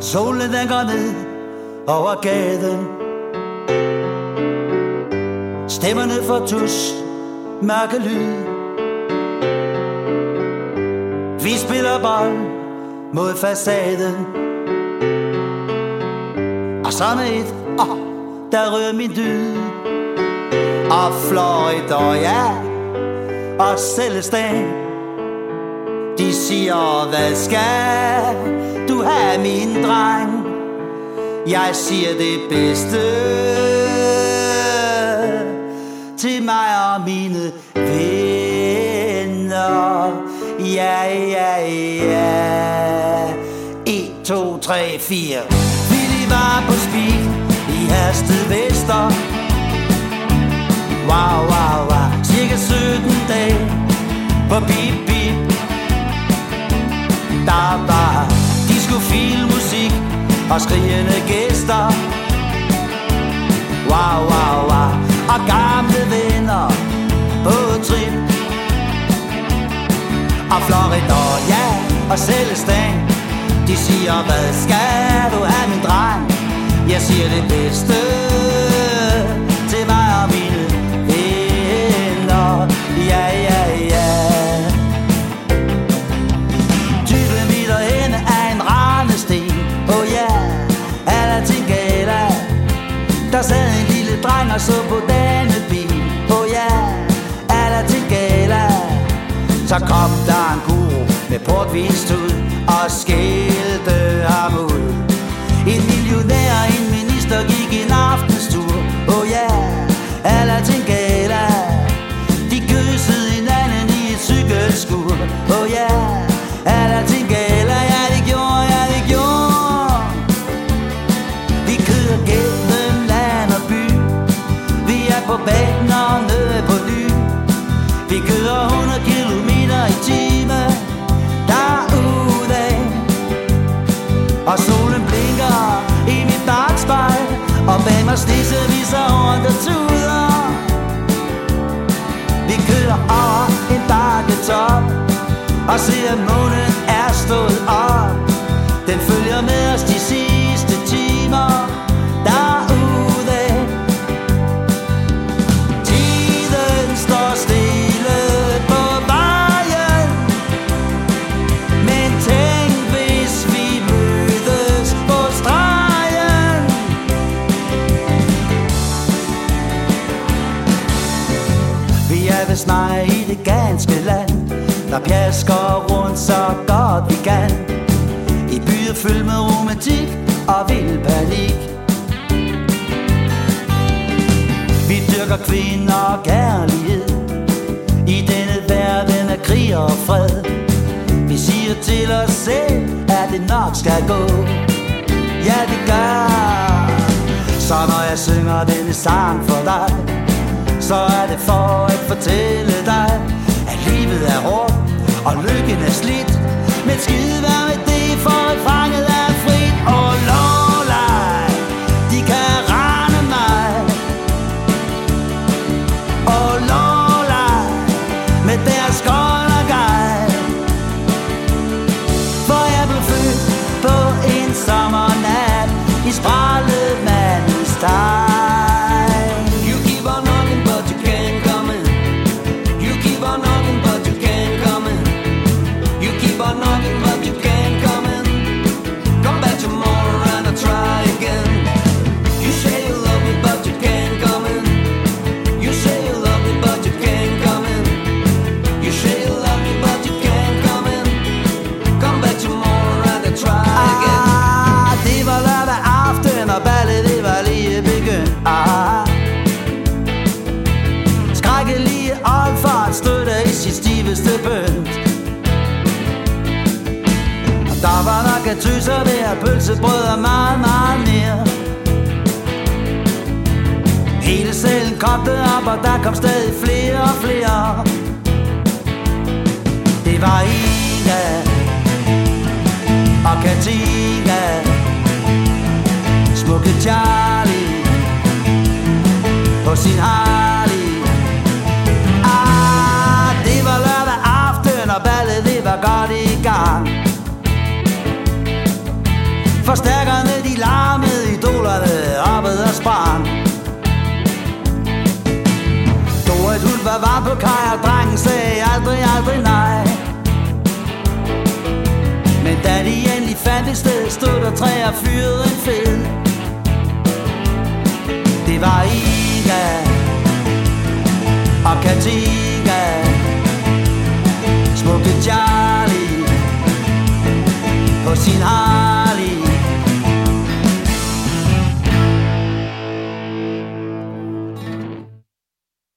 Solen den går ned over gaden. Stemmerne for tus, mørke lyd. Vi spiller bold mod facaden. Og så med et, der rører min dyd. Og Florida, ja, og Celestin, de siger, hvad skal du have, min dreng? Jeg siger det bedste til mig og mine venner. Ja, ja, ja. 1, 2, 3, 4. Willy var på speed i Hersted Vester. Wow, wow, wow. Cirka 17 dage på bip, bip. Der var disco-filmusik og skrigende gæster. Wow, wow, wow. Og gamle venner på trip. Og Florida, ja, og Celestin, de siger, hvad skal du have, min dreng? Jeg siger det bedste til mig og mine venner. Ja, ja, ja. 20 meter henne af en randesten. Oh ja, alting gala. Der sad en lille dreng og så på denne bil. Oh ja, alting gala. Så kom der en guru med portvinstud og skældte ham ud. En millionær og en minister gik en aftenstur. Oh ja, alting gala. De kyssede hinanden i et cykelskur. Oh ja, alting gala. Ja, det gjorde, ja, det gjorde. Vi kører gennem land og by. Vi er på banen og nede på Ly. Vi kører 100 kilometer i timen derudad. Og solen blinker i mit bakspejl. Og bag mig snisser vi så rundt og tuder. Vi kører over en bakketop og ser, at månen er stået op. Den følger med os de sidste timer derudad. Tiden står stille på vejen. Men tænk, hvis vi mødes på stregen. Vi er ved snart i det ganske land, der pjasker rundt så godt vi kan. I byer fyldt med romantik og vild panik. Vi dyrker kvinder og kærlighed i denne verden af krig og fred. Vi siger til os selv, at det nok skal gå. Ja, det gør. Så når jeg synger denne sang for dig, så er det for at fortælle dig, at livet er hårdt og lykken er slidt. Men skide være med det, for at fanget er frit. Og lovleg, de kan rende mig. Og lovleg, med deres skål og gej. For jeg blev født på en sommernat i sprallemandens tegn. Skrækkelige oldfart støtter i sit stiveste bønt. Der var nok at tøser ved at pølsebrød og meget, meget mere. Hele salen kogte op, og der kom stadig flere og flere. Det var Ina og Katina, smukke Charlie på sin Harley. Det var lørdag aften, og ballet det var godt i gang. Forstærkerne de larmede, idolerne hoppede og sprang. Dorit hun var på kaj, og drengen sagde aldrig, aldrig nej. Men da de endelig fandt et sted, stod der træer og fyrede en fed. Det var Ida og Katrine